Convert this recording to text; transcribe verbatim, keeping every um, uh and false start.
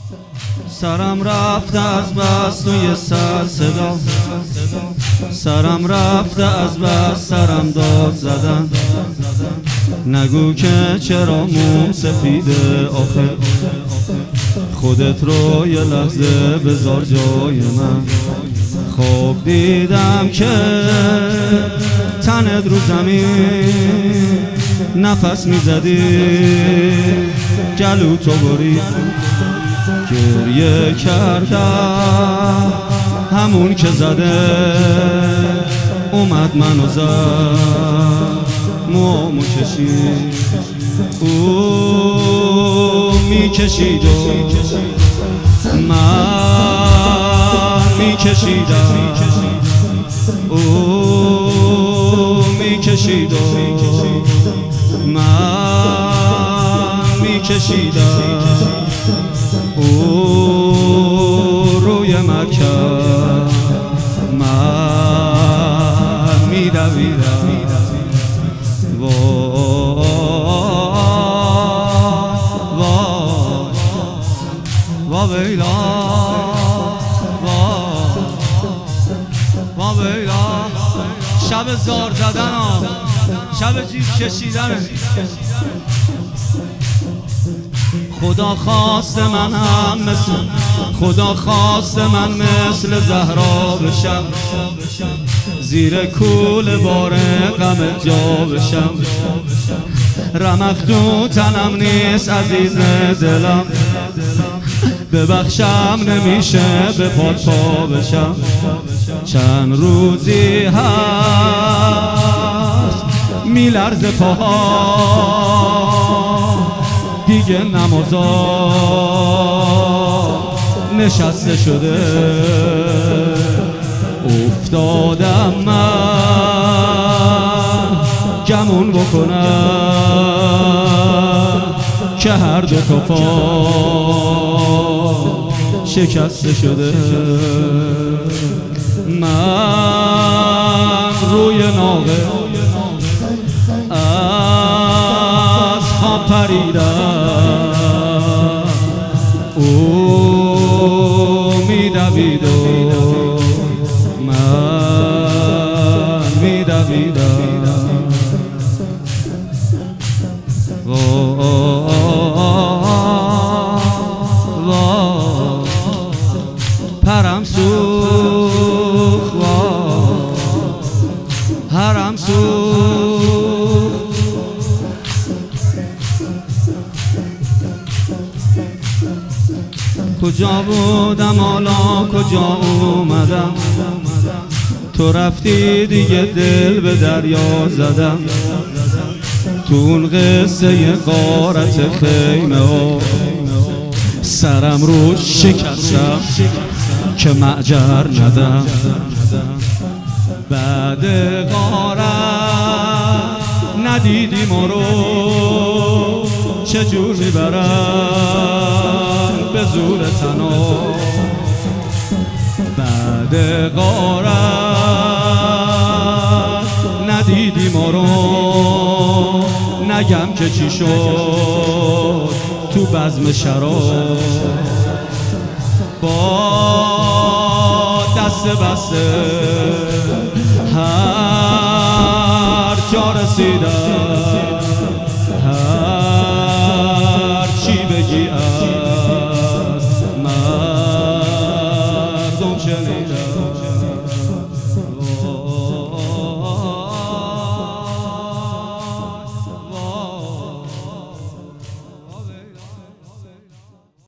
سرم رفته از بس توی سر صدا، سرم رفته از بس سرم داد زدن. نگو که چرا موم سفیده آخه، خودت رو یه لحظه بذار جای من. خواب دیدم که تنت رو زمین نفس میزدی، گلو تو برید گریه کردم. همون که زده اومد منو زد، موامو کشید او میکشید و من میکشیدم، او میکشید و من میکشیدم. او روی مرکب من میدویدم. وا وا وا ویلا وا وا ویلا. شب زار زدن ها، شب جیب کشیدن. خدا خواست من هم مثل خدا خواست من مثل زهرا بشم، زیر کول بار غم جا بشم. رمق تو تنم نیست عزیز دلم، ببخشم نمیشه به پات پا بشم. چند روزی هست میلرزه پاها، دیگه نمازا نشسته شده. افتادم من گمون بکنم که هر دو تا پا شکسته شده. من روی ناقه از خواب پریدم، او میدوید و من میدویدم. وا وا پرم سوخت، وا هرم سوخت. کجا بودم حالا کجا اومدم، تو رفتی دیگه دل به دریا زدم. تو اون قصه غارت خیمه ها سرم رو شکستم که معجر ندم. بعد غارت ندیدی ما رو چجور میبرن به زور تنها. بعد غارت ندیدی ما رو، نگم که چی شد تو بزم شراب. با دست بسته هر جا رسیدم، هر چی بگی از مردم شنیدم.